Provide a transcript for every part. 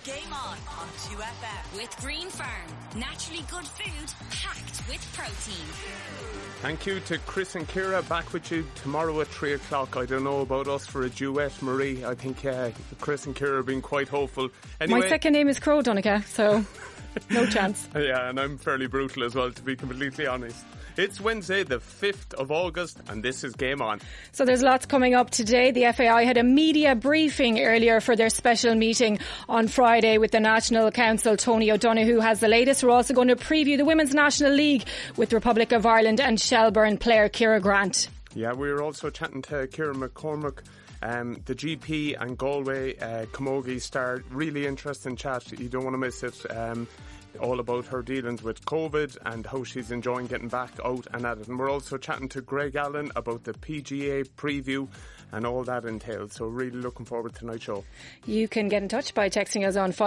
Game On 2FM. With Green Farm. Naturally good food packed with protein. Thank you to Chris and Ciara. Back with you tomorrow at 3 o'clock. I don't know about us for a duet, Marie. I think Chris and Ciara have been quite hopeful. Anyway, my second name is Crow Donica, so no chance. Yeah, and I'm fairly brutal as well, to be completely honest. It's Wednesday, the 5th of August, and this is Game On. So there's lots coming up today. The FAI had a media briefing earlier for their special meeting on Friday with the National Council. Tony O'Donoghue has the latest. We're also going to preview the Women's National League with Republic of Ireland and Shelbourne player Ciara Grant. Yeah, we were also chatting to Ciara McCormack, the GP and Galway Camogie star. Really interesting chat. You don't want to miss it. All about her dealings with COVID and how she's enjoying getting back out and at it. And we're also chatting to Greg Allen about the PGA preview and all that entails. So really looking forward to tonight's show. You can get in touch by texting us on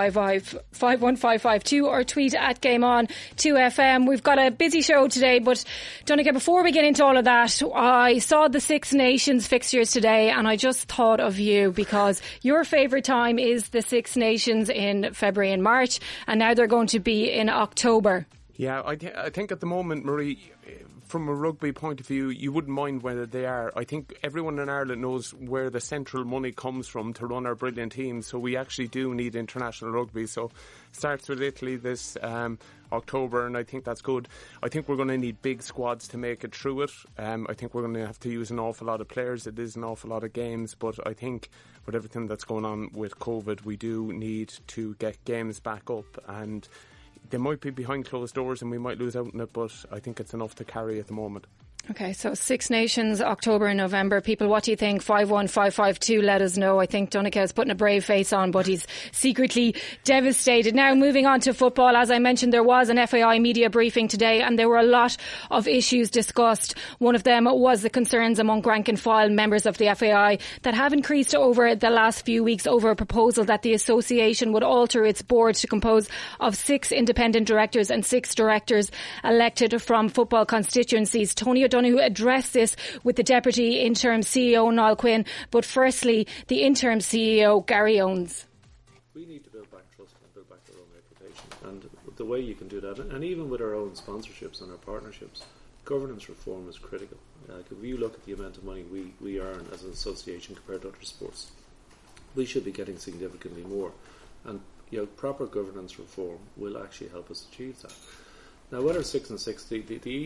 51552 or tweet at GameOn2FM. We've got a busy show today, but Donica, before we get into all of that, I saw the Six Nations fixtures today and I just thought of you because your favourite time is the Six Nations in February and March, and now they're going to be in October. Yeah, I think at the moment, Marie, from a rugby point of view, you wouldn't mind whether they are. I think everyone in Ireland knows where the central money comes from to run our brilliant teams, so we actually do need international rugby. So it starts with Italy this October, and I think that's good. I think we're going to need big squads to make it through it. I think we're going to have to use an awful lot of players. It is an awful lot of games, but I think with everything that's going on with COVID, we do need to get games back up, and they might be behind closed doors and we might lose out on it, but I think it's enough to carry at the moment. Okay, so Six Nations, October and November. People, what do you think? 51552, let us know. I think Donica is putting a brave face on, but he's secretly devastated. Now, moving on to football. As I mentioned, there was an FAI media briefing today and there were a lot of issues discussed. One of them was the concerns among rank and file members of the FAI that have increased over the last few weeks over a proposal that the association would alter its board to compose of 6 independent directors and 6 directors elected from football constituencies. Tony O'Donoghue addressed this with the Deputy Interim CEO, Niall Quinn, but firstly, the Interim CEO, Gary Owens. We need to build back trust and build back our own reputation. And the way you can do that, and even with our own sponsorships and our partnerships, governance reform is critical. If you look at the amount of money we earn as an association compared to other sports, we should be getting significantly more. And proper governance reform will actually help us achieve that. Now, whether 6 and 6, the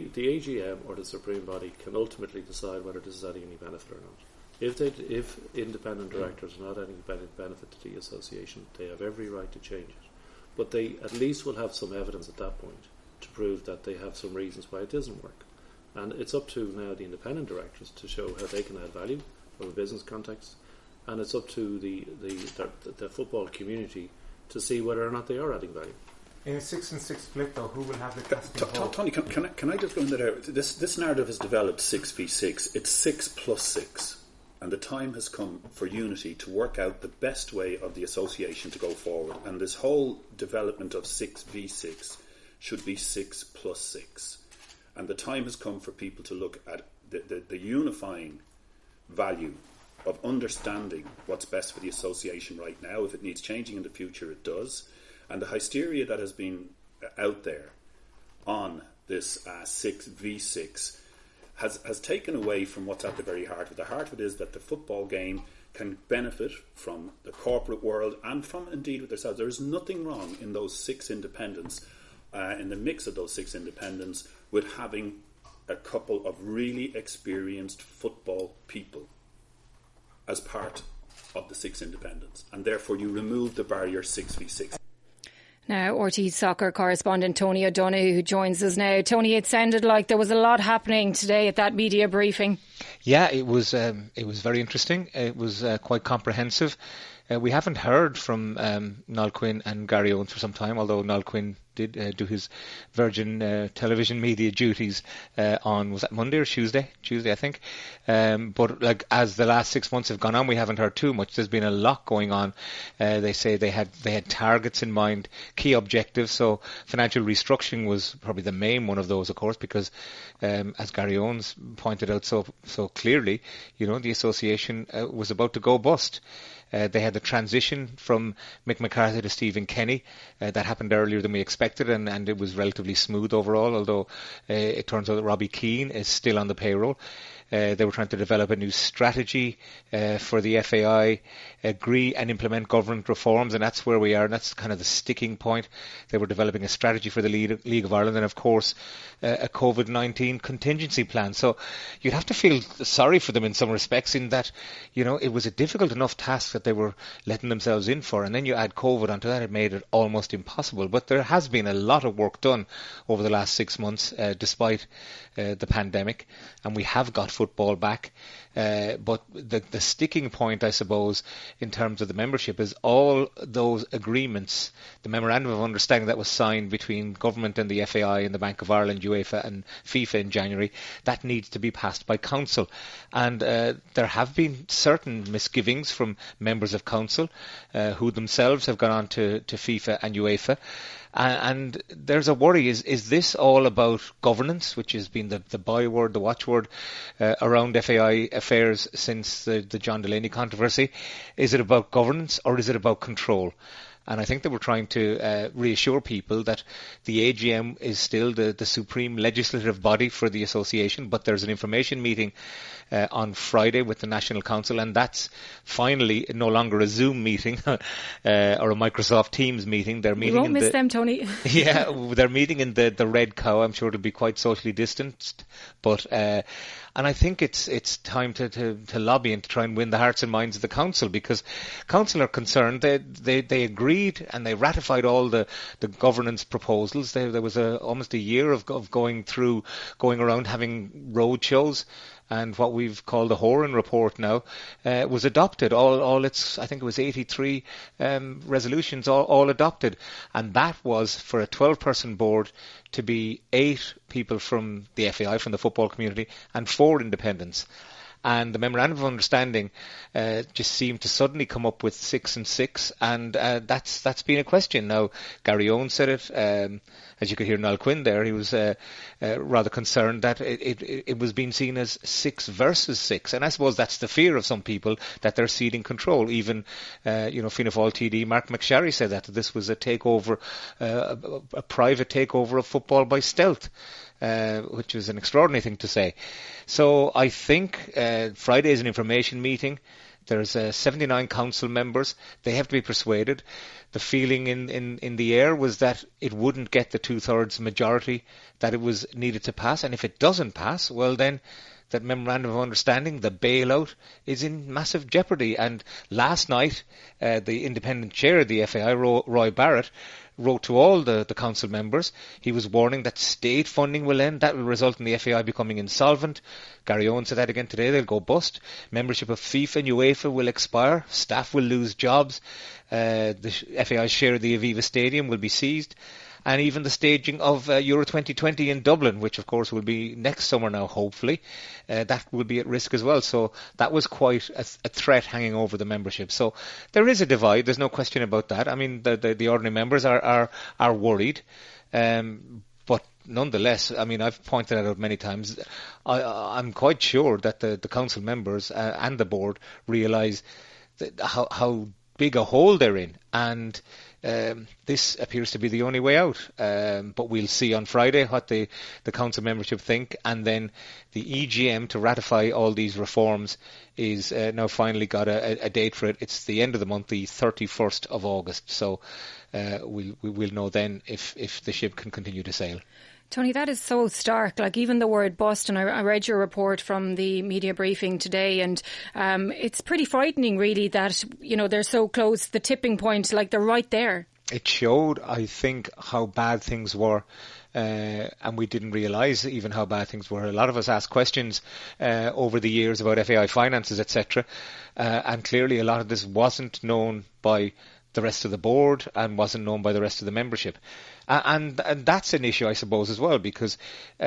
AGM or the Supreme Body can ultimately decide whether this is adding any benefit or not. If independent directors are not adding benefit to the association, they have every right to change it. But they at least will have some evidence at that point to prove that they have some reasons why it doesn't work. And it's up to now the independent directors to show how they can add value from a business context, and it's up to the football community to see whether or not they are adding value. In a 6 and 6 split, though, who will have the casting vote? Tony, can I just go into there? This narrative has developed 6v6. It's 6 plus 6. And the time has come for unity to work out the best way of the association to go forward. And this whole development of 6v6 should be 6 plus 6. And the time has come for people to look at the unifying value of understanding what's best for the association right now. If it needs changing in the future, it does. And the hysteria that has been out there on this 6v6 has taken away from what's at the very heart of it. The heart of it is that the football game can benefit from the corporate world and from, indeed, with themselves. There is nothing wrong in those 6 independents, in the mix of those 6 independents, with having a couple of really experienced football people as part of the 6 independents. And therefore you remove the barrier 6v6. Now, RTÉ soccer correspondent Tony O'Donoghue, who joins us now. Tony, it sounded like there was a lot happening today at that media briefing. Yeah, it was very interesting. It was quite comprehensive. We haven't heard from Niall Quinn and Gary Owens for some time, although Niall Quinn did do his Virgin television media duties on, was that Monday or Tuesday? Tuesday, I think. But as the last 6 months have gone on, we haven't heard too much. There's been a lot going on. They say they had targets in mind, key objectives. So financial restructuring was probably the main one of those, of course, because as Gary Owens pointed out so clearly, the association was about to go bust. They had the transition from Mick McCarthy to Stephen Kenny. That happened earlier than we expected, and it was relatively smooth overall, although it turns out that Robbie Keane is still on the payroll. They were trying to develop a new strategy for the FAI, agree and implement government reforms, and that's where we are, and that's kind of the sticking point. They were developing a strategy for the League of Ireland and, of course, a COVID-19 contingency plan. So you'd have to feel sorry for them in some respects, in that, you know, it was a difficult enough task that they were letting themselves in for, and then you add COVID onto that, it made it almost impossible. But there has been a lot of work done over the last 6 months, despite the pandemic, and we have got football back. But the sticking point, I suppose, in terms of the membership is all those agreements, the memorandum of understanding that was signed between government and the FAI and the Bank of Ireland, UEFA and FIFA in January, that needs to be passed by Council. And there have been certain misgivings from members of Council who themselves have gone on to FIFA and UEFA. And there's a worry, is this all about governance, which has been the byword, the watchword around FAI affairs since the John Delaney controversy? Is it about governance or is it about control? And I think that we're trying to reassure people that the AGM is still the supreme legislative body for the association, but there's an information meeting on Friday with the National Council, and that's finally no longer a Zoom meeting or a Microsoft Teams meeting. They're meeting. You won't miss them, Tony. Yeah, they're meeting in the Red Cow. I'm sure it'll be quite socially distanced, but and I think it's time to lobby and to try and win the hearts and minds of the council, because council are concerned. They agreed and they ratified all the governance proposals. There was almost a year of going around having road shows. And what we've called the Horan Report now was adopted. All its, I think it was 83 resolutions, all adopted. And that was for a 12-person board to be 8 people from the FAI, from the football community, and 4 independents. And the memorandum of understanding just seemed to suddenly come up with 6 and 6, and that's been a question. Now, Gary Owen said it. As you could hear Niall Quinn there, he was rather concerned that it was being seen as 6 versus 6, and I suppose that's the fear of some people, that they're ceding control. Even Fianna Fáil TD Mark McSharry said that this was a takeover, a private takeover of football by stealth. Which is an extraordinary thing to say. So I think Friday is an information meeting. There's 79 council members. They have to be persuaded. The feeling in the air was that it wouldn't get the 2/3 majority that it was needed to pass. And if it doesn't pass, well then that memorandum of understanding, the bailout, is in massive jeopardy. And last night, the independent chair of the FAI, Roy Barrett, wrote to all the council members. He was warning that state funding will end. That will result in the FAI becoming insolvent. Gary Owen said that again today. They'll go bust. Membership of FIFA and UEFA will expire. Staff will lose jobs. The FAI's share of the Aviva Stadium will be seized. And even the staging of Euro 2020 in Dublin, which of course will be next summer now, hopefully, that will be at risk as well. So that was quite a threat hanging over the membership. So there is a divide. There's no question about that. I mean, the ordinary members are worried. But nonetheless, I mean, I've pointed that out many times. I'm quite sure that the council members and the board realise how big a hole they're in, and this appears to be the only way out. But we'll see on Friday what the council membership think, and then the EGM to ratify all these reforms is now finally got a date for it. It's the end of the month, the 31st of August. So we'll know then if the ship can continue to sail. Tony, that is so stark. Like, even the word bust, and I read your report from the media briefing today, and it's pretty frightening, really, that, they're so close, the tipping point, like they're right there. It showed, I think, how bad things were. And we didn't realise even how bad things were. A lot of us asked questions over the years about FAI finances, etc. And clearly a lot of this wasn't known by the rest of the board and wasn't known by the rest of the membership. And that's an issue, I suppose, as well, because,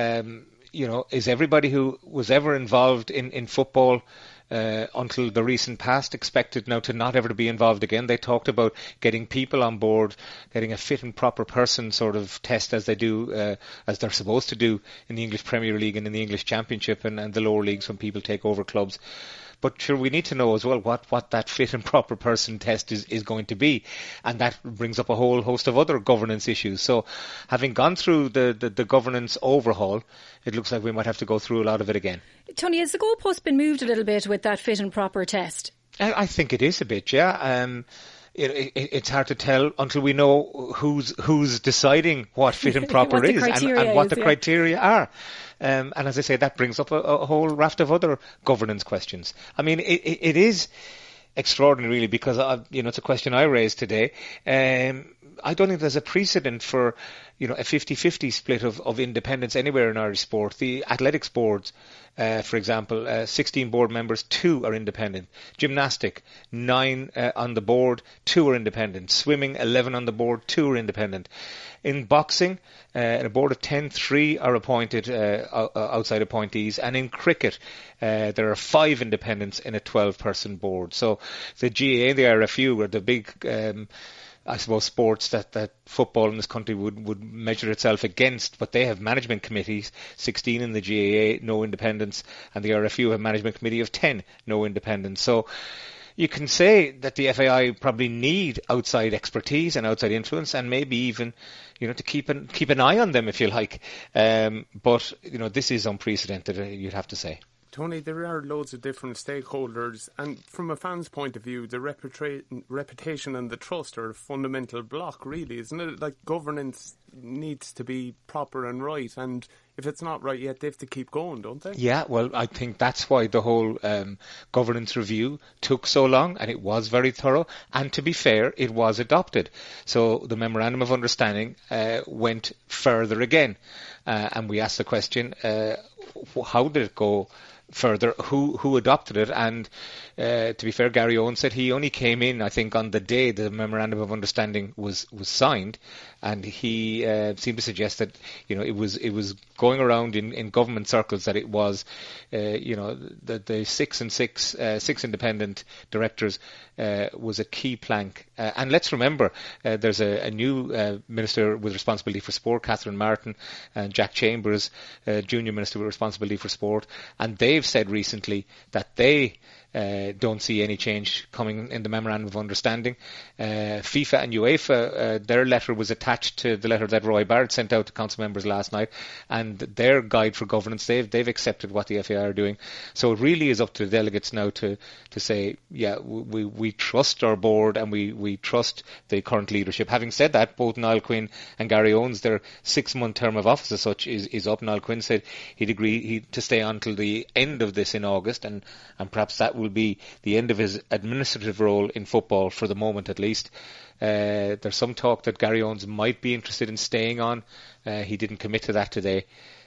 is everybody who was ever involved in football until the recent past expected now to not ever to be involved again? They talked about getting people on board, getting a fit and proper person sort of test as they do, as they're supposed to do in the English Premier League and in the English Championship and the lower leagues when people take over clubs. But sure, we need to know as well what that fit and proper person test is going to be. And that brings up a whole host of other governance issues. So having gone through the governance overhaul, it looks like we might have to go through a lot of it again. Tony, has the goalpost been moved a little bit with that fit and proper test? I think it is a bit, yeah. It's hard to tell until we know who's deciding what fit and proper is and what the criteria are. And as I say, that brings up a whole raft of other governance questions. I mean, it is extraordinary, really, because it's a question I raised today. I don't think there's a precedent for a 50-50 split of independence anywhere in Irish sport. The athletics boards, for example, 16 board members, 2 are independent. Gymnastic, 9 on the board, 2 are independent. Swimming, 11 on the board, 2 are independent. In boxing, in a board of 10, 3 are appointed outside appointees. And in cricket, there are 5 independents in a 12-person board. So the GAA and the RFU are the big I suppose sports that football in this country would measure itself against, but they have management committees, 16 in the GAA, no independence, and the RFU have management committee of 10, no independence. So you can say that the FAI probably need outside expertise and outside influence, and maybe even, to keep an eye on them, if you like. But this is unprecedented, you'd have to say. Tony, there are loads of different stakeholders, and from a fan's point of view, the reputation and the trust are a fundamental block, really, isn't it? Like, governance needs to be proper and right, and if it's not right yet, they have to keep going, don't they? Yeah, well, I think that's why the whole governance review took so long, and it was very thorough, and to be fair, it was adopted. So the Memorandum of Understanding went further again, and we asked the question, how did it go further, who adopted it? And to be fair, Gary Owen said he only came in, I think, on the day the Memorandum of Understanding was signed, and he seemed to suggest that it was going around in government circles that it was the 6 independent directors was a key plank. And let's remember, there's a new Minister with responsibility for sport, Catherine Martin, and Jack Chambers, Junior Minister with responsibility for sport, and they've said recently that they don't see any change coming in the Memorandum of Understanding. FIFA and UEFA, their letter was attached to the letter that Roy Barrett sent out to council members last night, and their guide for governance, they've accepted what the FAI are doing. So it really is up to the delegates now to say, yeah, we trust our board and we trust the current leadership. Having said that, both Niall Quinn and Gary Owens, their 6-month term of office as such is up. Niall Quinn said he'd agree to stay on till the end of this in August, and perhaps that will be the end of his administrative role in football for the moment, at least. There's some talk that Gary Owens might be interested in staying on. He didn't commit to that today.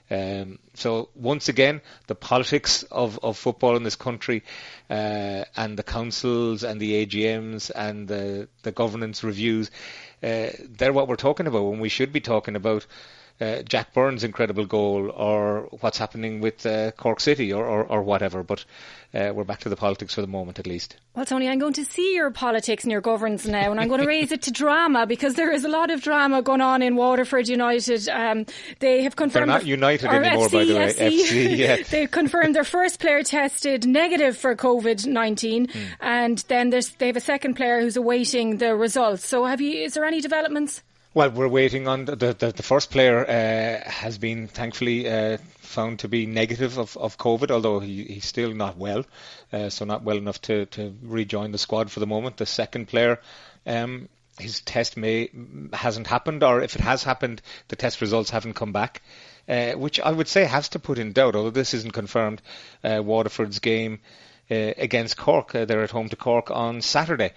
So once again, the politics of football in this country and the councils and the AGMs and the governance reviews, they're what we're talking about when we should be talking about Jack Byrne's incredible goal or what's happening with Cork City or whatever. But we're back to the politics for the moment, at least. Well, Tony, I'm going to see your politics and your governance now, and I'm going to raise it to drama, because there is a lot of drama going on in Waterford United. They have confirmed... They're not United anymore, by the way. FC, yeah. They've confirmed their first player tested negative for COVID-19, and then they have a second player who's awaiting the results. So is there any developments? Well, we're waiting on the first player has been thankfully found to be negative of COVID, although he's still not well, so not well enough to rejoin the squad for the moment. The second player, his test hasn't happened, or if it has happened, the test results haven't come back, which I would say has to put in doubt, although this isn't confirmed, Waterford's game against Cork. They're at home to Cork on Saturday.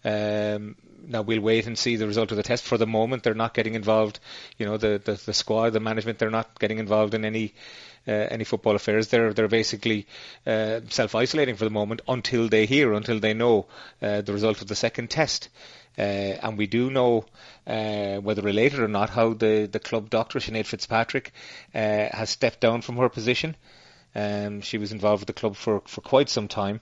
Now we'll wait and see the result of the test. For the moment, they're not getting involved. The squad, the management, they're not getting involved in any football affairs. They're basically self-isolating for the moment until they know the result of the second test. And we do know, whether related or not, how the club doctor, Sinead Fitzpatrick, has stepped down from her position. She was involved with the club for quite some time.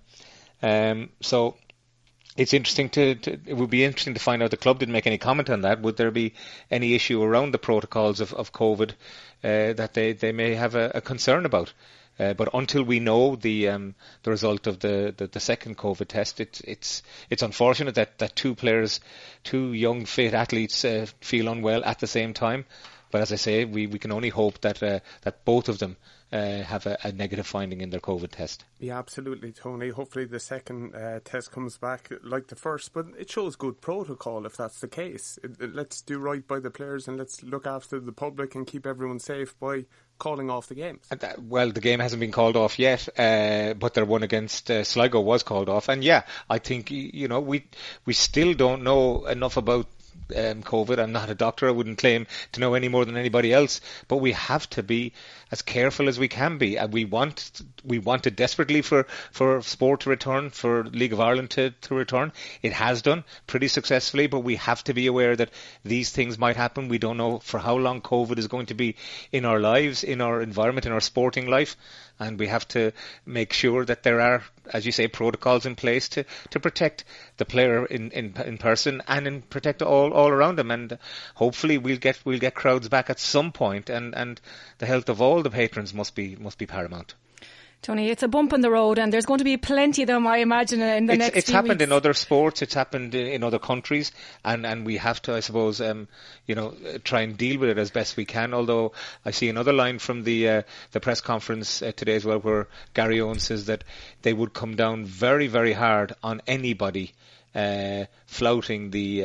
So it's interesting it would be interesting to find out. The club didn't make any comment on that. Would there be any issue around the protocols of COVID that they may have a concern about? But until we know the result of the second COVID test, it's unfortunate that two young fit athletes feel unwell at the same time. But as I say, we can only hope that both of them have a negative finding in their COVID test. Yeah, absolutely, Tony. Hopefully the second test comes back like the first, but it shows good protocol if that's the case. Let's do right by the players and let's look after the public and keep everyone safe by calling off the games. Well, the game hasn't been called off yet, but their one against Sligo was called off. And yeah, I think, we still don't know enough about COVID. I'm not a doctor. I wouldn't claim to know any more than anybody else. But we have to be as careful as we can be. And we wanted desperately for sport to return, for League of Ireland to return. It has done pretty successfully, but we have to be aware that these things might happen. We don't know for how long COVID is going to be in our lives, in our environment, in our sporting life. And we have to make sure that there are, as you say, protocols in place to protect the player in person and protect all around them. And hopefully we'll get crowds back at some point. And the health of all the patrons must be paramount. Tony, it's a bump in the road, and there's going to be plenty of them, I imagine, in the next few weeks. It's happened in other sports, it's happened in other countries, and we have to, I suppose, try and deal with it as best we can. Although I see another line from the press conference today as well, where Gary Owens says that they would come down very, very hard on anybody flouting the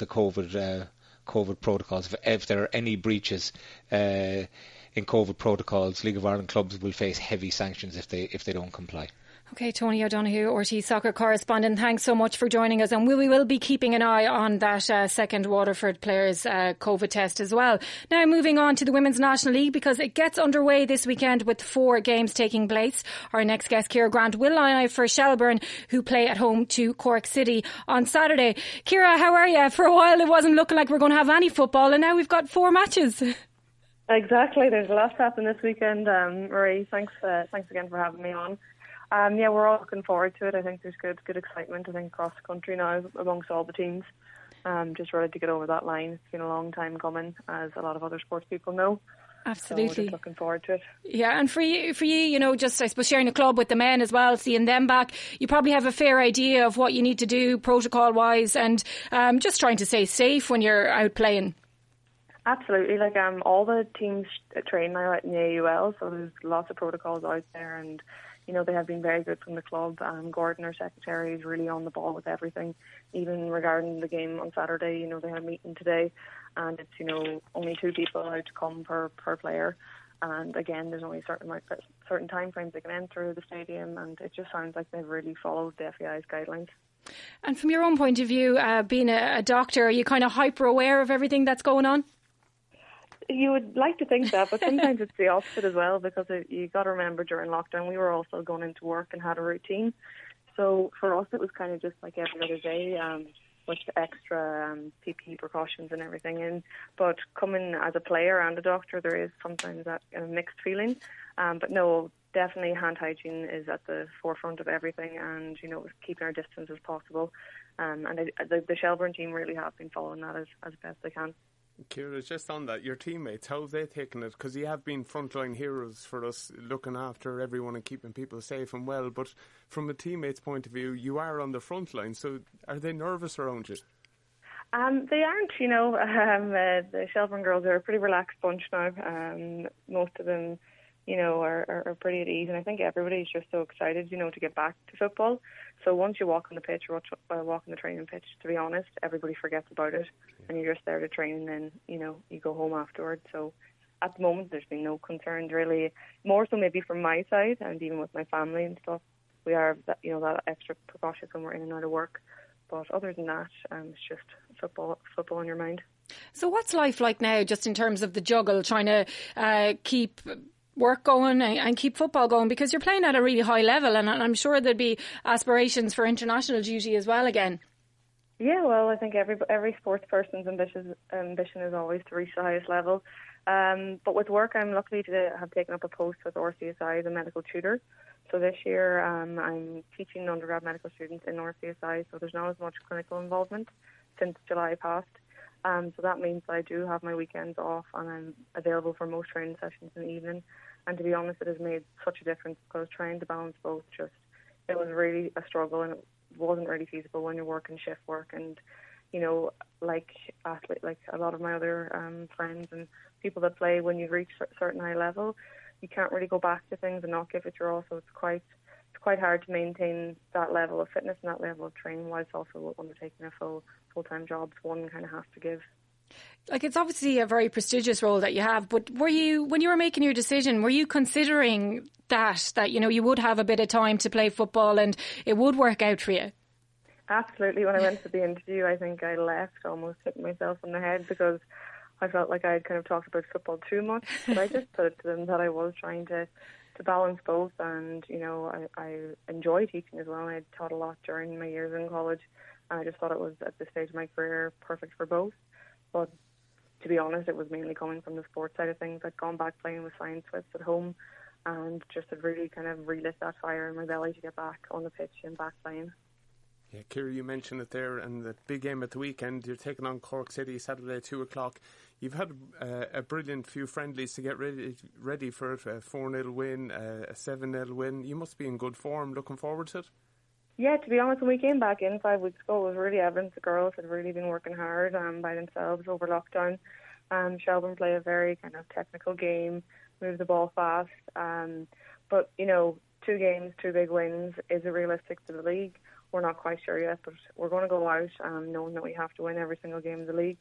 COVID protocols. If there are any breaches in COVID protocols, League of Ireland clubs will face heavy sanctions if they don't comply. Okay, Tony O'Donoghue, RTÉ soccer correspondent, thanks so much for joining us, and we will be keeping an eye on that second Waterford players' COVID test as well. Now moving on to the Women's National League, because it gets underway this weekend with 4 games taking place. Our next guest, Ciara Grant, will line out for Shelbourne, who play at home to Cork City on Saturday. Ciara, how are you? For a while it wasn't looking like we're going to have any football, and now we've got 4 matches. Exactly, there's a lot to happen this weekend. Marie, thanks again for having me on. We're all looking forward to it. I think there's good excitement, I think, across the country now amongst all the teams. Just ready to get over that line. It's been a long time coming, as a lot of other sports people know. Absolutely. So we're just looking forward to it. Yeah, and for you, just I suppose sharing a club with the men as well, seeing them back, you probably have a fair idea of what you need to do protocol-wise, and just trying to stay safe when you're out playing. Absolutely, all the teams train now in the AUL, so there's lots of protocols out there, and they have been very good from the club. Gordon, our secretary, is really on the ball with everything, even regarding the game on Saturday. They had a meeting today, and it's only 2 people allowed to come per player, and again there's only certain time frames they can enter the stadium, and it just sounds like they've really followed the FAI's guidelines. And from your own point of view, being a doctor, are you kind of hyper aware of everything that's going on? You would like to think that, but sometimes it's the opposite as well, because you got to remember during lockdown we were also going into work and had a routine. So for us it was kind of just like every other day, with the extra PPE precautions and everything. But coming as a player and a doctor, there is sometimes that mixed feeling. But no, definitely hand hygiene is at the forefront of everything, and keeping our distance as possible. And the Shelbourne team really have been following that as best they can. Ciara, just on that, your teammates, how have they taken it? Because you have been frontline heroes for us, looking after everyone and keeping people safe and well. But from a teammate's point of view, you are on the front line. So are they nervous around you? They aren't, the Shelbourne girls are a pretty relaxed bunch now. Most of them, are pretty at ease. And I think everybody's just so excited, to get back to football. So once you walk on the pitch or walk on the training pitch, to be honest, everybody forgets about it. And you're just there to train, and then, you go home afterwards. So at the moment, there's been no concerns really. More so maybe from my side, and even with my family and stuff, we are that extra precautions when we're in and out of work. But other than that, it's just football on your mind. So what's life like now, just in terms of the juggle, trying to keep work going and keep football going, because you're playing at a really high level, and I'm sure there'd be aspirations for international duty as well again. Yeah, well, I think every sports person's ambition is always to reach the highest level. But with work, I'm lucky to have taken up a post with RCSI as a medical tutor. So this year I'm teaching undergrad medical students in RCSI, so there's not as much clinical involvement since July passed. So that means that I do have my weekends off and I'm available for most training sessions in the evening. And to be honest, it has made such a difference because trying to balance both it was really a struggle, and it wasn't really feasible when you're working shift work. And, like a lot of my other friends and people that play, when you reach a certain high level, you can't really go back to things and not give it your all. So it's quite hard to maintain that level of fitness and that level of training whilst also undertaking a full-time job. So one kind of has to give. Like, it's obviously a very prestigious role that you have, but when you were making your decision, were you considering that you would have a bit of time to play football and it would work out for you? Absolutely. When I went to the interview, I think I left almost hitting myself on the head because I felt like I had kind of talked about football too much. But I just put it to them that I was trying to balance both, and I enjoy teaching as well. I had taught a lot during my years in college, and I just thought it was, at this stage of my career, perfect for both. But to be honest, it was mainly coming from the sports side of things. I'd gone back playing with Science Swiss at home and just had really kind of relit that fire in my belly to get back on the pitch and back playing. Yeah, Ciara, you mentioned it there, and the big game at the weekend. You're taking on Cork City Saturday at 2 o'clock. You've had a brilliant few friendlies to get ready for it. A 4-0 win, a 7-0 win. You must be in good form. Looking forward to it? Yeah, to be honest, when we came back in 5 weeks ago, it was really evident the girls had really been working hard by themselves over lockdown. Shelbourne play a very kind of technical game, move the ball fast. But, 2 games, 2 big wins. Is it realistic to the league? We're not quite sure yet, but we're going to go out knowing that we have to win every single game in the league.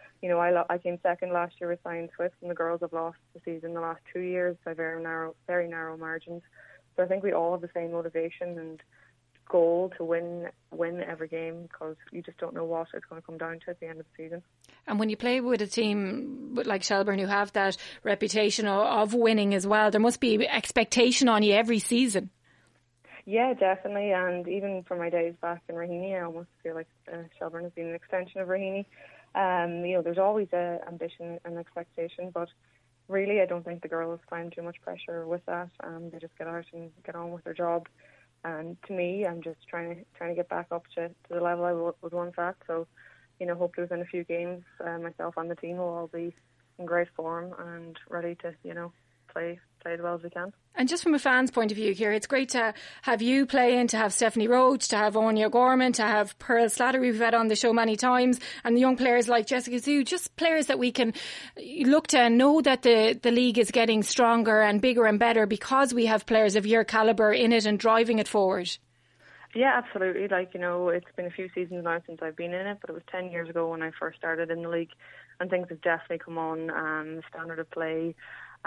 I came second last year with Science Swiss, and the girls have lost the season the last 2 years by very narrow margins. So I think we all have the same motivation and goal to win every game, because you just don't know what it's going to come down to at the end of the season. And when you play with a team like Shelbourne, who have that reputation of winning as well, there must be expectation on you every season. Yeah, definitely. And even from my days back in Raheny, I almost feel like Shelbourne has been an extension of Raheny. There's always ambition and expectation, but really I don't think the girls find too much pressure with that. They just get out and get on with their job. And to me, I'm just trying to get back up to the level I was once at. So, hopefully within a few games, myself and the team will all be in great form and ready to, play as well as we can. And just from a fan's point of view, Ciara, it's great to have you playing, to have Stephanie Roach, to have Anya Gorman, to have Pearl Slattery, we've had on the show many times, and the young players like Jessica Zhu, just players that we can look to and know that the league is getting stronger and bigger and better because we have players of your calibre in it and driving it forward. Yeah, absolutely. It's been a few seasons now since I've been in it, but it was 10 years ago when I first started in the league, and things have definitely come on. The standard of play,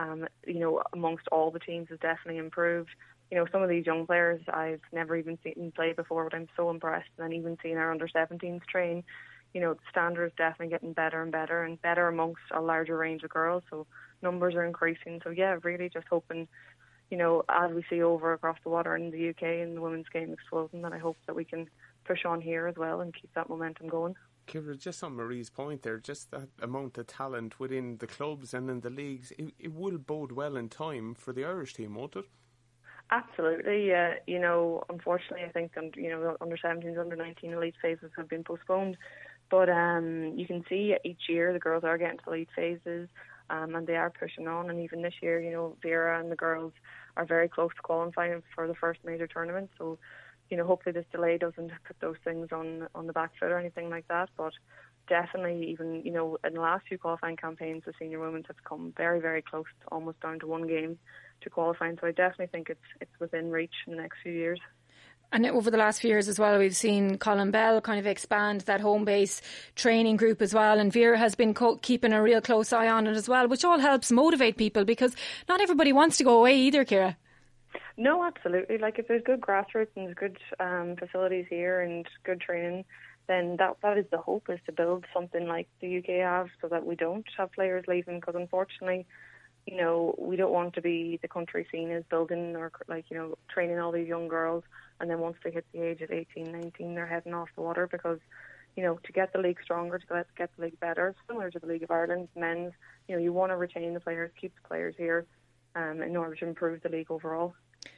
amongst all the teams has definitely improved. Some of these young players I've never even seen play before, but I'm so impressed. And then even seeing our under-17s train, the standard is definitely getting better and better amongst a larger range of girls. So numbers are increasing. So yeah, really just hoping, as we see over across the water in the UK and the women's game exploding, that I hope that we can push on here as well and keep that momentum going. Ciara, just on Marie's point there, just that amount of talent within the clubs and in the leagues, it will bode well in time for the Irish team, won't it? Absolutely. Unfortunately, I think under-17s, under-19 elite phases have been postponed, but you can see each year the girls are getting to elite phases, and they are pushing on. And even this year, Vera and the girls are very close to qualifying for the first major tournament. So, hopefully this delay doesn't put those things on the back foot or anything like that. But definitely, even, in the last few qualifying campaigns, the senior women have come very, very close, almost down to one game to qualifying. So I definitely think it's within reach in the next few years. And over the last few years as well, we've seen Colin Bell kind of expand that home base training group as well. And Vera has been keeping a real close eye on it as well, which all helps motivate people, because not everybody wants to go away either, Ciara. No, absolutely. If there's good grassroots and there's good facilities here and good training, then that is the hope, is to build something like the UK have, so that we don't have players leaving. Because unfortunately, we don't want to be the country seen as building or training all these young girls, and then once they hit the age of 18, 19, they're heading off the water. Because to get the league stronger, to get the league better, similar to the League of Ireland men's, you want to retain the players, keep the players here, in order to improve the league overall.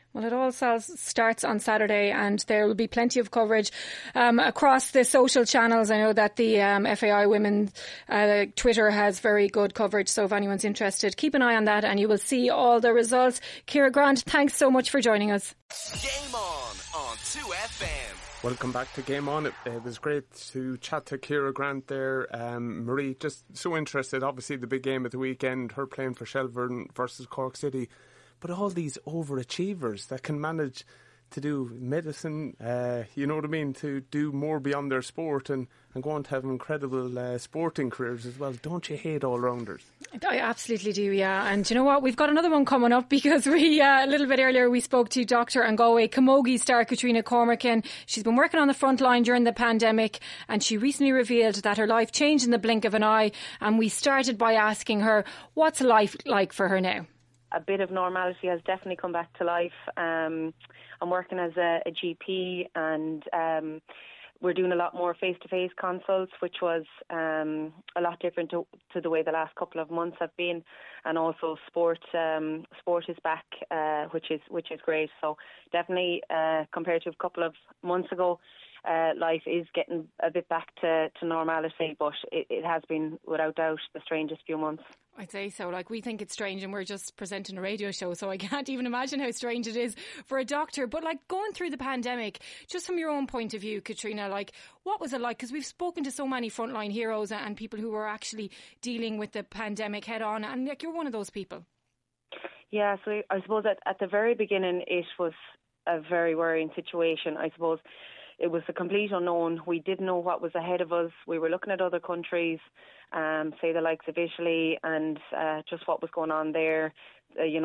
Well, it all starts on Saturday, and there will be plenty of coverage across the social channels. I know that the FAI Women's Twitter has very good coverage, so if anyone's interested, keep an eye on that and you will see all the results. Ciara Grant, thanks so much for joining us. Game on 2FM. Welcome back to Game On. It was great to chat to Ciara Grant there. Marie, just so interested, obviously the big game at the weekend, her playing for Shelbourne versus Cork City. But all these overachievers that can manage to do medicine, you know what I mean, to do more beyond their sport and go on to have incredible sporting careers as well. Don't you hate all-rounders? I absolutely do, yeah. And you know what? We've got another one coming up because we, a little bit earlier, we spoke to doctor and Galway Camogie star Catriona Cormacan. She's been working on the front line during the pandemic and she recently revealed that her life changed in the blink of an eye. And we started by asking her, what's life like for her now? A bit of normality has definitely come back to life. I'm working as a GP and we're doing a lot more face-to-face consults, which was a lot different to the way the last couple of months have been. And also sport is back, which is great. So definitely compared to a couple of months ago, life is getting a bit back to normality, but it has been without doubt the strangest few months. I'd say so. Like, we think it's strange and we're just presenting a radio show, so I can't even imagine how strange it is for a doctor. But like going through the pandemic, just from your own point of view, Catriona, like what was it like? Because we've spoken to so many frontline heroes and people who were actually dealing with the pandemic head on, and like you're one of those people. Yeah, so I suppose at the very beginning it was a very worrying situation. I suppose it was a complete unknown. We didn't know what was ahead of us. We were looking at other countries, say the likes of Italy, and just what was going on there. It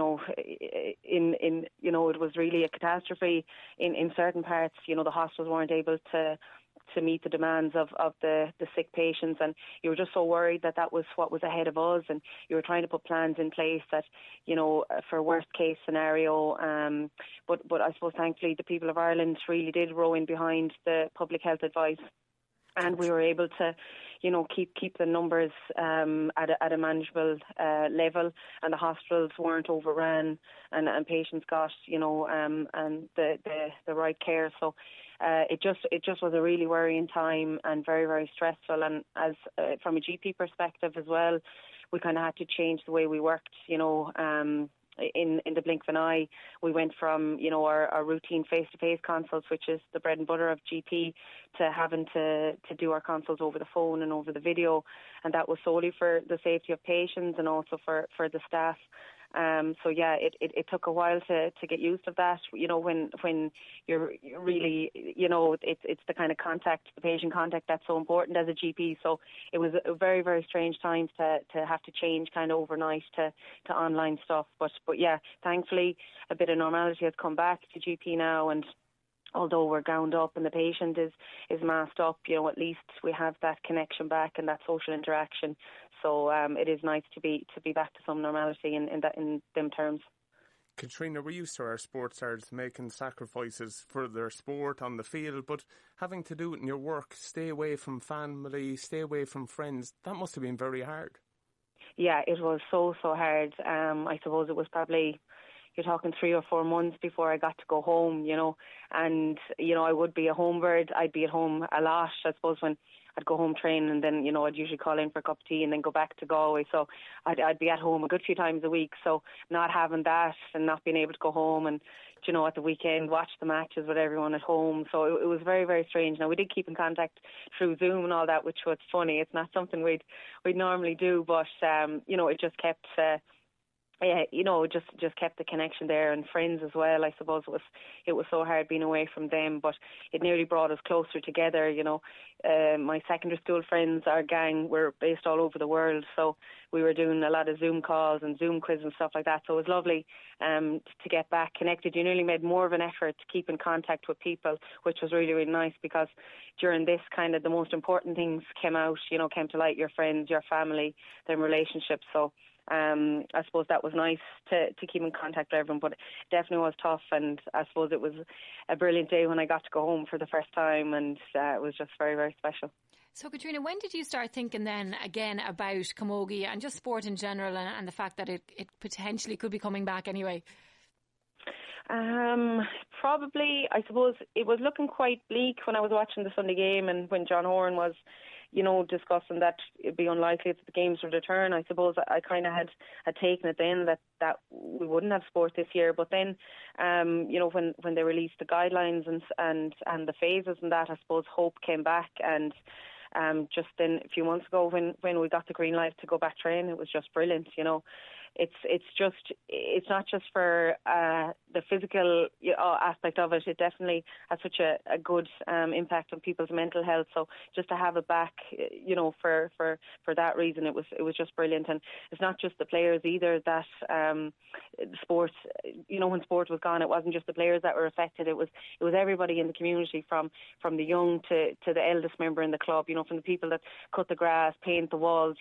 was really a catastrophe in certain parts. You know, the hospitals weren't able to meet the demands of the sick patients, and you were just so worried that was what was ahead of us, and you were trying to put plans in place that, you know, for worst case scenario. But I suppose thankfully the people of Ireland really did row in behind the public health advice, and we were able to, you know, keep the numbers at a manageable level, and the hospitals weren't overrun, and patients got, you know, and the right care. So it just was a really worrying time and very, very stressful. And as from a GP perspective as well, we kind of had to change the way we worked, you know. In the blink of an eye, we went from, you know, our routine face-to-face consults, which is the bread and butter of GP, to having to do our consults over the phone and over the video, and that was solely for the safety of patients and also for the staff. So yeah, it took a while to get used to that. You know, when you're really, you know, it's the kind of contact, the patient contact, that's so important as a GP. So it was a very, very strange time to have to change kind of overnight to online stuff. But yeah, thankfully a bit of normality has come back to GP now, and although we're gowned up and the patient is masked up, you know, at least we have that connection back and that social interaction. So it is nice to be back to some normality in them terms. Catriona, we're used to our sports stars making sacrifices for their sport on the field, but having to do it in your work, stay away from family, stay away from friends, that must have been very hard. Yeah, it was so hard. I suppose it was probably, you're talking 3 or 4 months before I got to go home, you know, and, you know, I would be a home bird. I'd be at home a lot, I suppose, when I'd go home train, and then, you know, I'd usually call in for a cup of tea and then go back to Galway. So I'd be at home a good few times a week. So not having that and not being able to go home and, you know, at the weekend watch the matches with everyone at home. So it was very, very strange. Now, we did keep in contact through Zoom and all that, which was funny. It's not something we'd normally do, but, you know, it just kept... you know, just kept the connection there, and friends as well. I suppose it was so hard being away from them, but it nearly brought us closer together. You know, my secondary school friends, our gang, were based all over the world, so we were doing a lot of Zoom calls and Zoom quiz and stuff like that. So it was lovely to get back connected. You nearly made more of an effort to keep in contact with people, which was really, really nice, because during this kind of the most important things came out. You know, came to light: your friends, your family, their relationships. So. I suppose that was nice to keep in contact with everyone, but it definitely was tough, and I suppose it was a brilliant day when I got to go home for the first time, and it was just very, very special. So, Catriona, when did you start thinking then again about camogie and just sport in general, and the fact that it potentially could be coming back anyway? Probably, I suppose it was looking quite bleak when I was watching the Sunday game, and when John Horan was, discussing that it'd be unlikely that the games would return. I suppose I kind of had taken it then that we wouldn't have sport this year. But then, when they released the guidelines and the phases and that, I suppose hope came back. And just then a few months ago when we got the green light to go back training, it was just brilliant. It's not just for the physical aspect of it. It definitely has such a good impact on people's mental health. So just to have it back, for that reason, it was just brilliant. And it's not just the players either that the sport. When sport was gone, it wasn't just the players that were affected. It was everybody in the community, from the young to the eldest member in the club. From the people that cut the grass, paint the walls.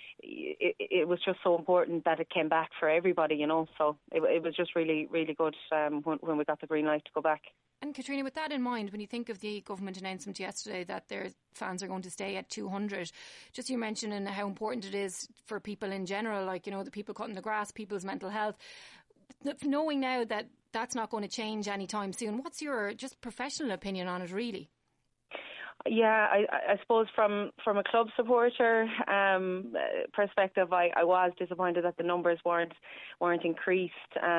It was just so important that it came back for everybody, so it was just really, really good when we got the green light to go back. And Katrina, with that in mind, when you think of the government announcement yesterday that their fans are going to stay at 200, just you mentioning how important it is for people in general, like, the people cutting the grass, people's mental health, knowing now that that's not going to change anytime soon, what's your just professional opinion on it, really? Yeah, I suppose from a club supporter perspective, I was disappointed that the numbers weren't increased.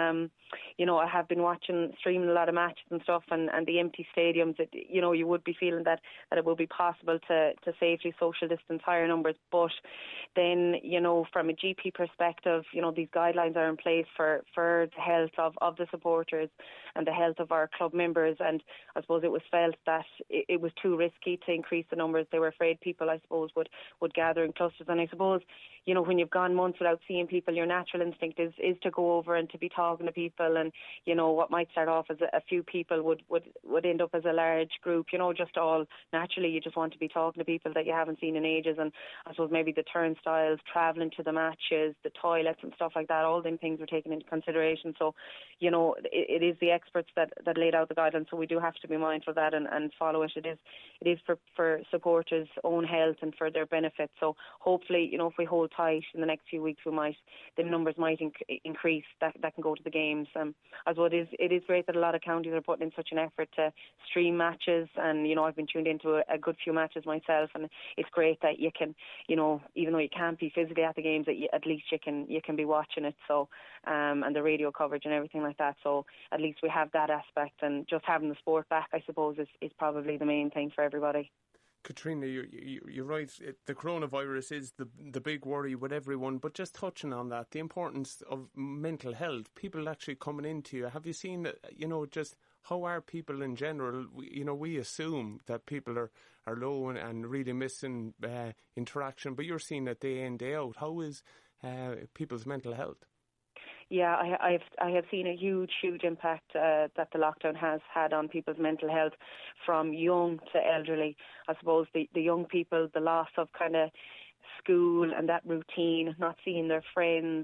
I have been streaming a lot of matches and stuff, and the empty stadiums. You would be feeling that it would be possible to safely social distance higher numbers. But then, from a GP perspective, these guidelines are in place for the health of the supporters and the health of our club members. And I suppose it was felt that it was too risky to increase the numbers. They were afraid people, I suppose, would gather in clusters. And I suppose, when you've gone months without seeing people, your natural instinct is to go over and to be talking to people. And, what might start off as a few people would end up as a large group, just all naturally. You just want to be talking to people that you haven't seen in ages. And I suppose maybe the turnstiles, travelling to the matches, the toilets and stuff like that, all them things were taken into consideration. So, it is the experts that laid out the guidelines, so we do have to be mindful of that and follow it. It is for supporters' own health and for their benefit. So hopefully, if we hold tight in the next few weeks, the numbers might increase that can go to the games. As well, it is great that a lot of counties are putting in such an effort to stream matches, and I've been tuned into a good few matches myself, and it's great that you can, even though you can't be physically at the games, that at least you can be watching it. So and the radio coverage and everything like that. So at least we have that aspect, and just having the sport back, I suppose, is probably the main thing for everybody. Katrina, you're right. The coronavirus is the big worry with everyone, but just touching on that, the importance of mental health, people actually coming into you. Have you seen, just how are people in general? We assume that people are low and really missing interaction, but you're seeing it day in, day out. How is people's mental health? Yeah, I have seen a huge impact that the lockdown has had on people's mental health, from young to elderly. I suppose the young people, the loss of kind of school and that routine, not seeing their friends,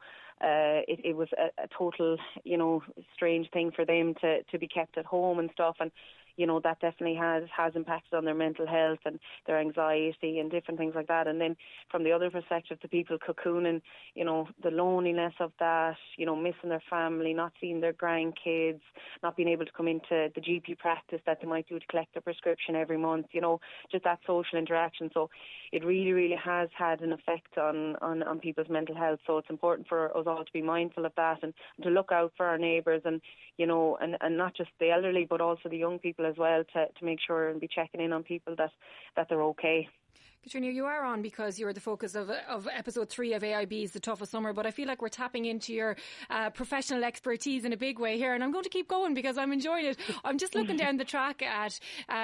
it was a total, strange thing for them to be kept at home and stuff. And that definitely has impacted on their mental health and their anxiety and different things like that. And then from the other perspective, the people cocooning, the loneliness of that, missing their family, not seeing their grandkids, not being able to come into the GP practice that they might do to collect a prescription every month, just that social interaction. So it really, really has had an effect on people's mental health. So it's important for us all to be mindful of that and to look out for our neighbours and, and not just the elderly, but also the young people as well, to make sure and be checking in on people that they're okay. Katrina, you are on because you're the focus of episode 3 of AIB's The Toughest Summer, but I feel like we're tapping into your professional expertise in a big way here, and I'm going to keep going because I'm enjoying it. I'm just looking down the track at,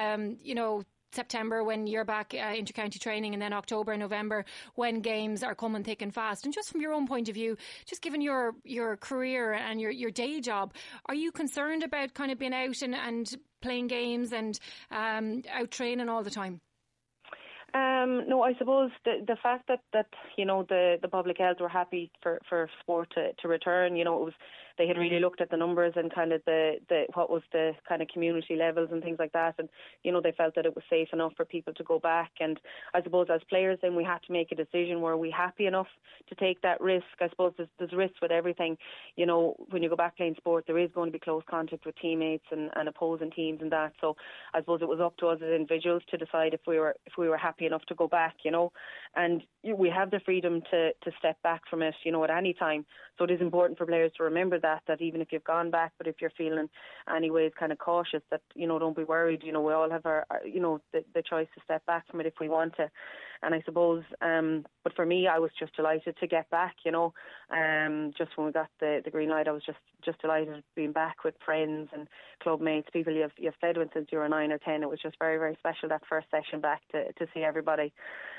September when you're back inter-county training, and then October, November when games are coming thick and fast. And just from your own point of view, just given your career and your day job, are you concerned about kind of being out and playing games and out training all the time? No, I suppose the fact that you know the public health were happy for sport to return. You know, it was, they had really looked at the numbers and kind of the what was the kind of community levels and things like that, and you know, they felt that it was safe enough for people to go back. And I suppose as players then we had to make a decision, were we happy enough to take that risk? I suppose there's risks with everything. You know, when you go back playing sport, there is going to be close contact with teammates and opposing teams and that. So I suppose it was up to us as individuals to decide if we were happy enough to go back, you know. And we have the freedom to step back from it, you know, at any time. So it is important for players to remember that even if you've gone back, but if you're feeling anyways kind of cautious, that, you know, don't be worried. You know, we all have our you know, the choice to step back from it if we want to. And I suppose, but for me, I was just delighted to get back, you know. Just when we got the green light, I was just delighted being back with friends and club mates, people you've played with since you were 9 or 10. It was just very, very special, that first session back to see everybody.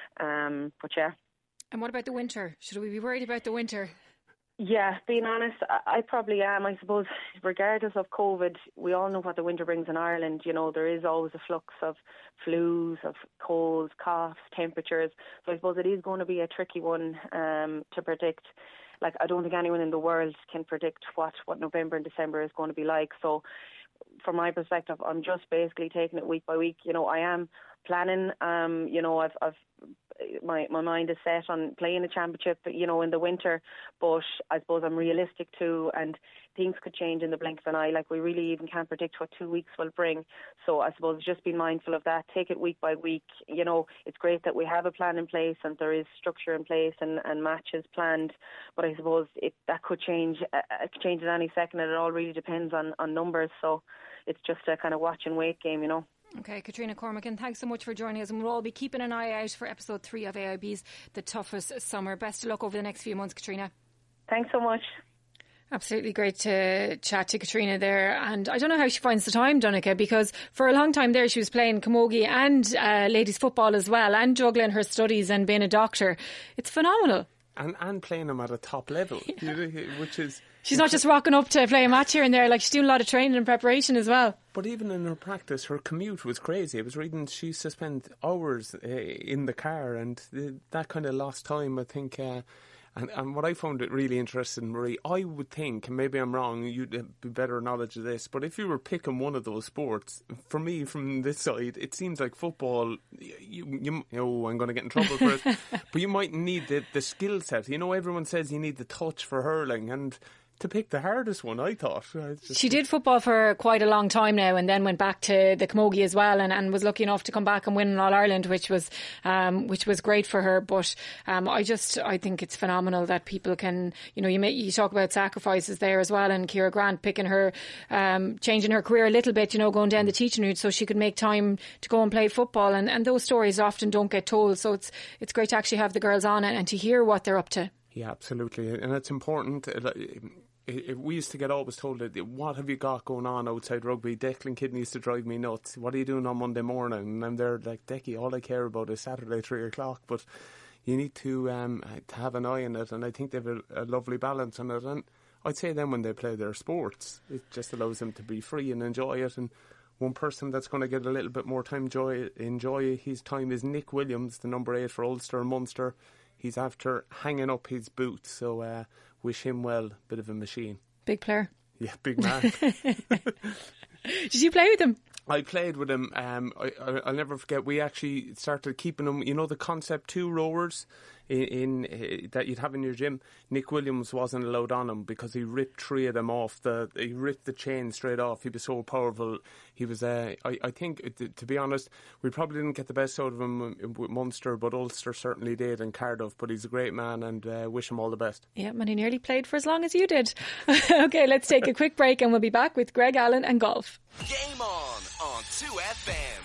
But yeah. And what about the winter? Should we be worried about the winter? Yeah, being honest, I probably am. I suppose regardless of COVID, we all know what the winter brings in Ireland. You know, there is always a flux of flus, of colds, coughs, temperatures. So I suppose it is going to be a tricky one to predict. Like, I don't think anyone in the world can predict what November and December is going to be like. So from my perspective, I'm just basically taking it week by week. You know, I am planning. You know, I've my mind is set on playing a championship, you know, in the winter, but I suppose I'm realistic too, and things could change in the blink of an eye. Like, we really even can't predict what 2 weeks will bring. So I suppose just be mindful of that. Take it week by week. You know, it's great that we have a plan in place and there is structure in place and matches planned, but I suppose that could change at any second, and it all really depends on numbers. So it's just a kind of watch and wait game, you know. Okay, Katrina Cormacan, thanks so much for joining us, and we'll all be keeping an eye out for episode 3 of AIB's The Toughest Summer. Best of luck over the next few months, Katrina. Thanks so much. Absolutely great to chat to Katrina there, and I don't know how she finds the time, Donncha, because for a long time there she was playing camogie and ladies football as well, and juggling her studies and being a doctor. It's phenomenal. And playing them at a top level, which is... She's not just rocking up to play a match here and there, like, she's doing a lot of training and preparation as well. But even in her practice, her commute was crazy. I was reading she used to spend hours in the car, and that kind of lost time, I think... And what I found it really interesting, Marie, I would think, and maybe I'm wrong, you'd be better knowledge of this, but if you were picking one of those sports, for me, from this side, it seems like football, I'm going to get in trouble for it, but you might need the skill set. You know, everyone says you need the touch for hurling, and to pick the hardest one, I thought. She did football for quite a long time now, and then went back to the camogie as well, and was lucky enough to come back and win an All-Ireland, which was great for her. But I think it's phenomenal that people can, you know, you talk about sacrifices there as well, and Ciara Grant picking her, changing her career a little bit, you know, going down the teaching route so she could make time to go and play football, and those stories often don't get told. So it's great to actually have the girls on and to hear what they're up to. Yeah, absolutely. And it's important. We used to get always told that, what have you got going on outside rugby? Declan Kidney used to drive me nuts. What are you doing on Monday morning? And I'm there like, Decky, all I care about is Saturday 3 o'clock. But you need to have an eye on it, and I think they have a lovely balance on it. And I'd say then when they play their sports, it just allows them to be free and enjoy it. And one person that's going to get a little bit more time enjoy his time is Nick Williams, the number 8 for Ulster and Munster. He's after hanging up his boots, so wish him well. Bit of a machine. Big player. Yeah, big man. Did you play with him? I played with him. I'll never forget. We actually started keeping him. You know, the Concept 2 rowers in that you'd have in your gym. Nick Williams wasn't allowed on him because he ripped 3 of them off. He ripped the chain straight off. He was so powerful. He was. I think, to be honest, we probably didn't get the best out of him with Munster, but Ulster certainly did, and Cardiff. But he's a great man, and wish him all the best. Yeah, and he nearly played for as long as you did. Okay, let's take a quick break, and we'll be back with Greg Allen and golf. Game on 2FM.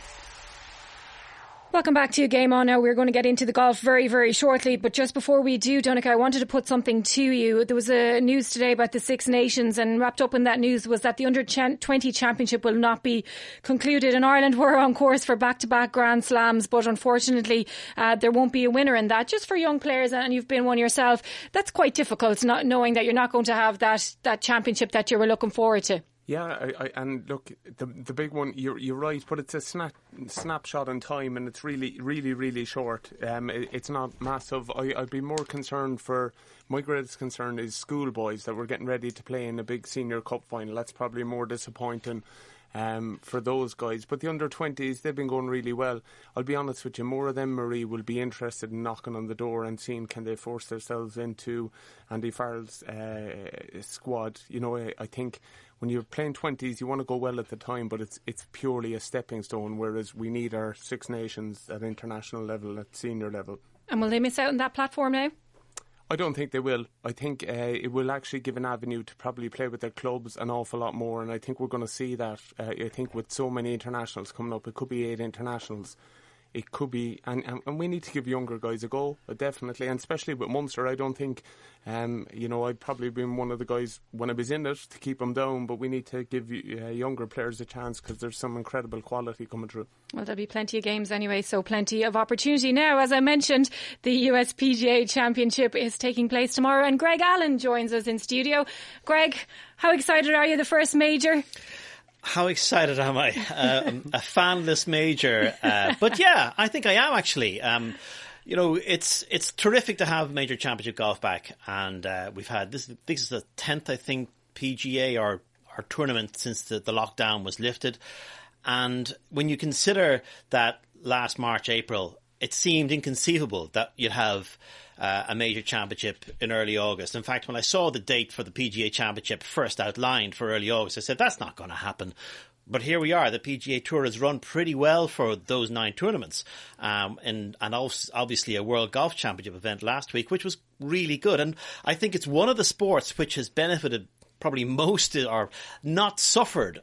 Welcome back to Game On. Now we're going to get into the golf very, very shortly, but just before we do, Donncha, I wanted to put something to you. There was a news today about the Six Nations, and wrapped up in that news was that the Under-20 Championship will not be concluded. In Ireland, we're on course for back-to-back Grand Slams, but unfortunately there won't be a winner in that. Just for young players, and you've been one yourself, that's quite difficult, not knowing that you're not going to have that championship that you were looking forward to. Yeah, and look, the big one, you're right, but it's a snapshot in time, and it's really short. It's not massive. I'd be more concerned my greatest concern is schoolboys that were getting ready to play in a big senior cup final. That's probably more disappointing for those guys. But the under-20s, they've been going really well. I'll be honest with you, more of them, Marie, will be interested in knocking on the door and seeing can they force themselves into Andy Farrell's squad. You know, I think when you're playing 20s, you want to go well at the time, but it's purely a stepping stone, whereas we need our Six Nations at international level, at senior level. And will they miss out on that platform now? I don't think they will. I think it will actually give an avenue to probably play with their clubs an awful lot more, and I think we're going to see that. I think with so many internationals coming up, it could be 8 internationals. It could be, and we need to give younger guys a go, definitely, and especially with Munster. I don't think, I'd probably been one of the guys when I was in it to keep them down, but we need to give younger players a chance because there's some incredible quality coming through. Well, there'll be plenty of games anyway, so plenty of opportunity. Now, as I mentioned, the USPGA Championship is taking place tomorrow, and Greg Allen joins us in studio. Greg, how excited are you, the first major? How excited am I? A fanless major. But yeah, I think I am actually. It's terrific to have Major Championship golf back. And we've had, this is the 10th, I think, PGA or tournament since the lockdown was lifted. And when you consider that last March, April, it seemed inconceivable that you'd have a major championship in early August. In fact, when I saw the date for the PGA Championship first outlined for early August, I said, that's not going to happen. But here we are. The PGA Tour has run pretty well for those 9 tournaments. And obviously a World Golf Championship event last week, which was really good. And I think it's one of the sports which has benefited probably most or not suffered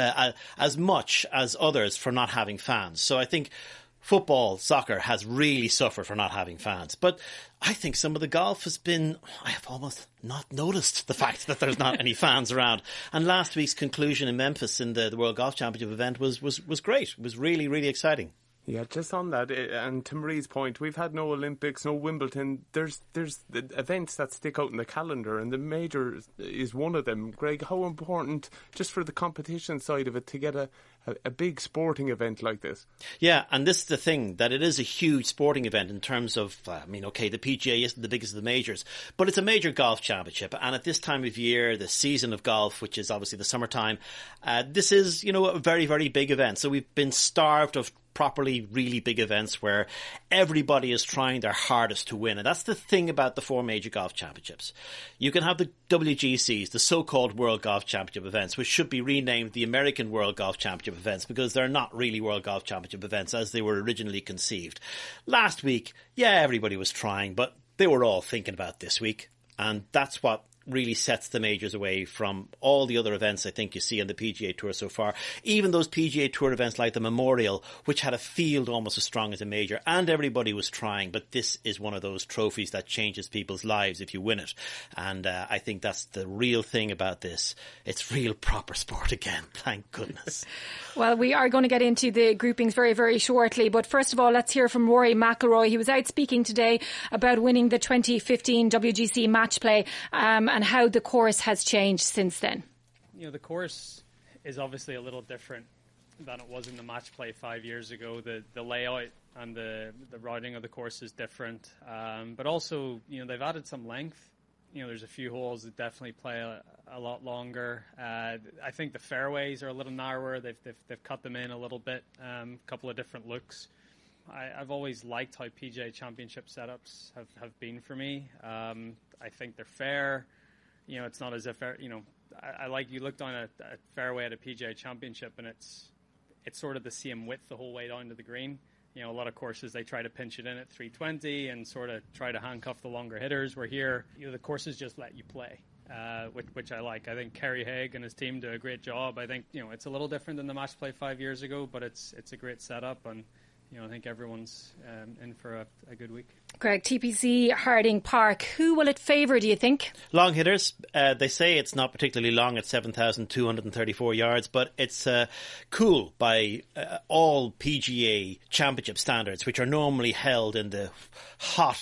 as much as others for not having fans. So I think football, soccer has really suffered for not having fans. But I think some of the golf has been, I have almost not noticed the fact that there's not any fans around. And last week's conclusion in Memphis in the World Golf Championship event was great. It was really, really exciting. Yeah, just on that, and to Marie's point, we've had no Olympics, no Wimbledon. There's the events that stick out in the calendar, and the major is one of them. Greg, how important, just for the competition side of it, to get a big sporting event like this? Yeah, and this is the thing, that it is a huge sporting event in terms of, the PGA isn't the biggest of the majors, but it's a major golf championship, and at this time of year, the season of golf, which is obviously the summertime, this is, a very, very big event. So we've been starved of properly really big events where everybody is trying their hardest to win. And that's the thing about the 4 major golf championships. You can have the WGCs, the so-called World Golf Championship events, which should be renamed the American World Golf Championship events because they're not really World Golf Championship events as they were originally conceived. Last week, everybody was trying, but they were all thinking about this week. And that's what really sets the majors away from all the other events I think you see on the PGA Tour so far. Even those PGA Tour events like the Memorial, which had a field almost as strong as a major, and everybody was trying, but this is one of those trophies that changes people's lives if you win it. And I think that's the real thing about this. It's real proper sport again, thank goodness. Well, we are going to get into the groupings very, very shortly, but first of all, let's hear from Rory McIlroy. He was out speaking today about winning the 2015 WGC match play, and how the course has changed since then. The course is obviously a little different than it was in the match play 5 years ago. The layout and the routing of the course is different, but also they've added some length. There's a few holes that definitely play a lot longer. I think the fairways are a little narrower. They've cut them in a little bit, a couple of different looks. I've always liked how PGA Championship setups have been for me. I think they're fair. It's not as if, I like, you look down a fairway at a PGA Championship and it's sort of the same width the whole way down to the green. A lot of courses, they try to pinch it in at 320 and sort of try to handcuff the longer hitters, where here, the courses just let you play, which I like. I think Kerry Haig and his team do a great job. I think, it's a little different than the match play 5 years ago, but it's a great setup, and I think everyone's in for a good week. Greg, TPC Harding Park, who will it favour, do you think? Long hitters. They say it's not particularly long at 7,234 yards, but it's cool by all PGA Championship standards, which are normally held in the hot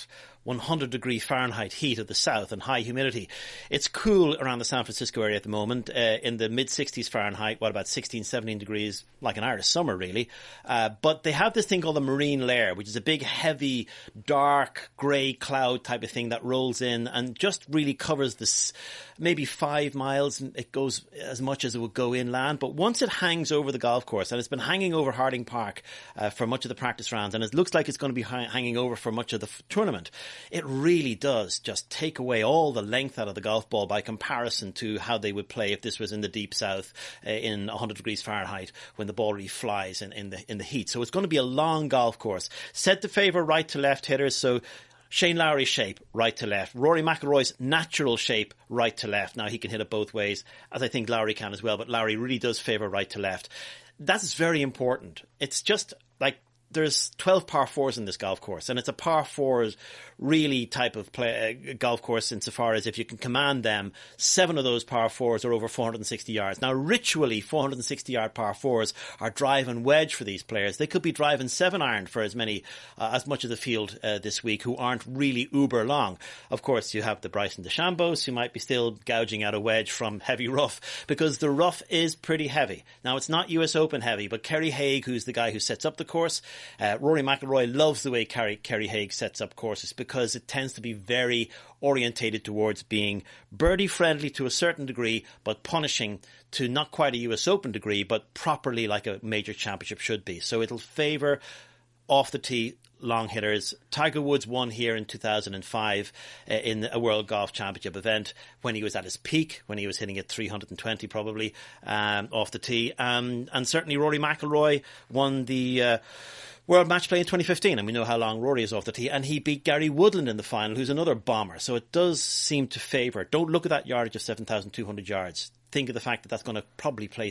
100-degree Fahrenheit heat of the south and high humidity. It's cool around the San Francisco area at the moment, in the mid-60s Fahrenheit, about 16, 17 degrees, like an Irish summer, really. But they have this thing called the marine layer, which is a big, heavy, dark, grey cloud type of thing that rolls in and just really covers this maybe 5 miles. It goes as much as it would go inland. But once it hangs over the golf course, and it's been hanging over Harding Park for much of the practice rounds, and it looks like it's going to be hanging over for much of the tournament, it really does just take away all the length out of the golf ball by comparison to how they would play if this was in the deep south in 100 degrees Fahrenheit when the ball really flies in the heat. So it's going to be a long golf course, set to favour right to left hitters. So Shane Lowry's shape, right to left. Rory McIlroy's natural shape, right to left. Now, he can hit it both ways, as I think Lowry can as well, but Lowry really does favour right to left. That's very important. It's just like there's 12 par 4s in this golf course, and it's a par 4s really type of golf course insofar as if you can command them, 7 of those par 4s are over 460 yards. Now, ritually, 460-yard par 4s are drive and wedge for these players. They could be driving 7-iron for as much of the field this week who aren't really uber long. Of course, you have the Bryson DeChambeaus who might be still gouging out a wedge from heavy rough because the rough is pretty heavy. Now, it's not US Open heavy, but Kerry Haigh, who's the guy who sets up the course, Rory McIlroy loves the way Kerry Haigh sets up courses because it tends to be very orientated towards being birdie friendly to a certain degree, but punishing to not quite a US Open degree, but properly like a major championship should be. So it'll favour off the tee long hitters. Tiger Woods won here in 2005 in a World Golf Championship event when he was at his peak, when he was hitting at 320 probably off the tee. And certainly Rory McIlroy won the World Match Play in 2015, and we know how long Rory is off the tee, and he beat Gary Woodland in the final, who's another bomber. So it does seem to favour. Don't look at that yardage of 7,200 yards. Think of the fact that that's going to probably play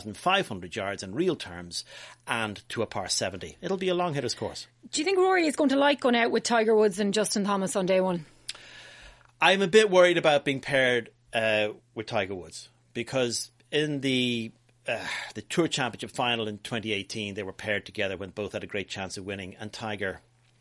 7,500 yards in real terms and to a par 70. It'll be a long hitter's course. Do you think Rory is going to like going out with Tiger Woods and Justin Thomas on day one? I'm a bit worried about being paired with Tiger Woods because in the Tour Championship final in 2018, they were paired together when both had a great chance of winning, and Tiger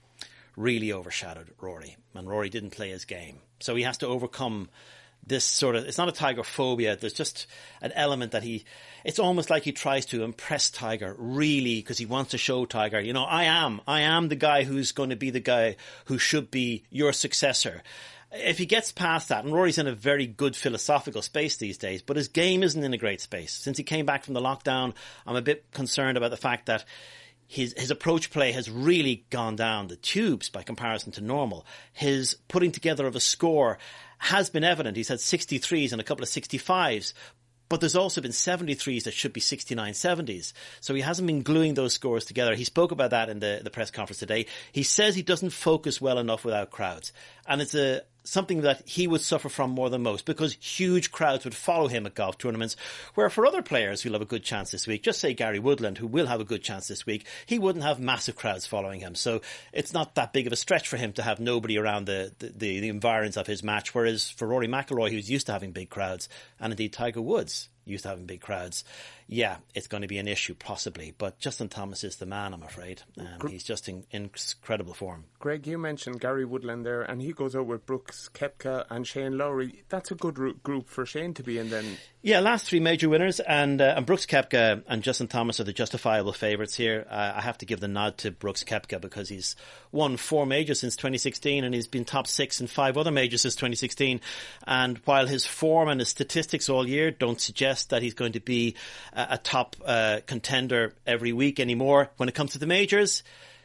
really overshadowed Rory, and Rory didn't play his game. So he has to overcome this sort of, it's not a Tiger phobia, there's just an element that it's almost like he tries to impress Tiger really because he wants to show Tiger, you know, I am the guy who's going to be the guy who should be your successor. If he gets past that, and Rory's in a very good philosophical space these days, but his game isn't in a great space. Since he came back from the lockdown, I'm a bit concerned about the fact that his approach play has really gone down the tubes by comparison to normal. His putting together of a score has been evident. He's had 63s and a couple of 65s, but there's also been 73s that should be 69 70s. So he hasn't been gluing those scores together. He spoke about that in the press conference today. He says he doesn't focus well enough without crowds. And it's something that he would suffer from more than most because huge crowds would follow him at golf tournaments, where for other players who'll have a good chance this week, just say Gary Woodland, who will have a good chance this week, he wouldn't have massive crowds following him. So it's not that big of a stretch for him to have nobody around the environs of his match, whereas for Rory McIlroy, who's used to having big crowds, and indeed Tiger Woods used to having big crowds, yeah, it's going to be an issue possibly. But Justin Thomas is the man, I'm afraid. He's just in incredible form. Greg, you mentioned Gary Woodland there, and he goes out with Brooks Koepka and Shane Lowry. That's a good group for Shane to be in then. Yeah, last 3 major winners, and Brooks Koepka and Justin Thomas are the justifiable favourites here. I have to give the nod to Brooks Koepka because he's won 4 majors since 2016 and he's been top 6 in 5 other majors since 2016. And while his form and his statistics all year don't suggest that he's going to be a top contender every week anymore, when it comes to the majors,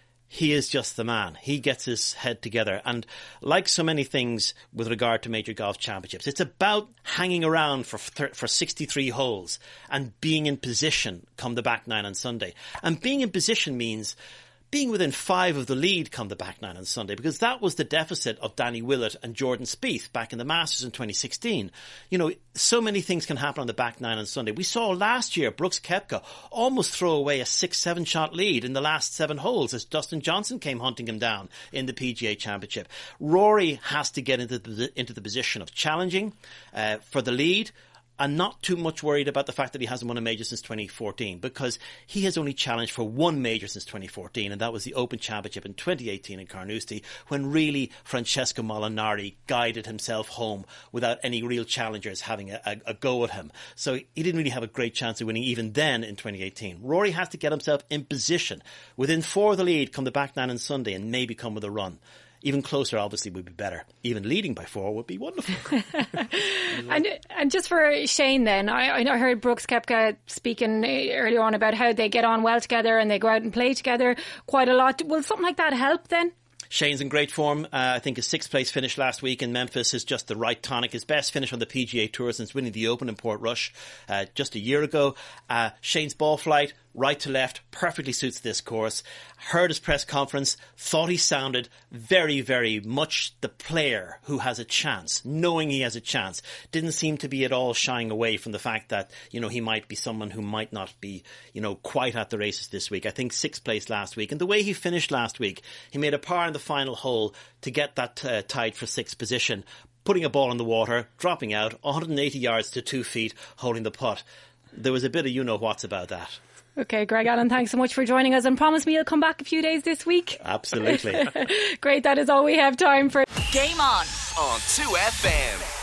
he is just the man. He gets his head together. And like so many things with regard to major golf championships, it's about hanging around for 63 holes and being in position come the back 9 on Sunday. And being in position means being within 5 of the lead come the back 9 on Sunday, because that was the deficit of Danny Willett and Jordan Spieth back in the Masters in 2016. You know, so many things can happen on the back 9 on Sunday. We saw last year Brooks Koepka almost throw away a 6-7 shot lead in the last 7 holes as Dustin Johnson came hunting him down in the PGA Championship. Rory has to get into the position of challenging for the lead, and not too much worried about the fact that he hasn't won a major since 2014, because he has only challenged for one major since 2014, and that was the Open Championship in 2018 in Carnoustie, when really Francesco Molinari guided himself home without any real challengers having a go at him. So he didn't really have a great chance of winning even then in 2018. Rory has to get himself in position within 4 of the lead come the back 9 on Sunday and maybe come with a run. Even closer, obviously, would be better. Even leading by 4 would be wonderful. and just for Shane then, I heard Brooks Koepka speaking earlier on about how they get on well together and they go out and play together quite a lot. Will something like that help then? Shane's in great form. I think his 6th place finish last week in Memphis is just the right tonic. His best finish on the PGA Tour since winning the Open in Portrush just a year ago. Shane's ball flight, right to left, perfectly suits this course. Heard his press conference, thought he sounded very, very much the player who has a chance, knowing he has a chance. Didn't seem to be at all shying away from the fact that, he might be someone who might not be, quite at the races this week. I think 6th place last week. And the way he finished last week, he made a par in the final hole to get that tied for 6th position, putting a ball in the water, dropping out, 180 yards to 2 feet, holding the putt. There was a bit of you-know-whats about that. Okay, Greg Allen, thanks so much for joining us, and promise me you'll come back a few days this week. Absolutely. Great, that is all we have time for. Game on 2FM.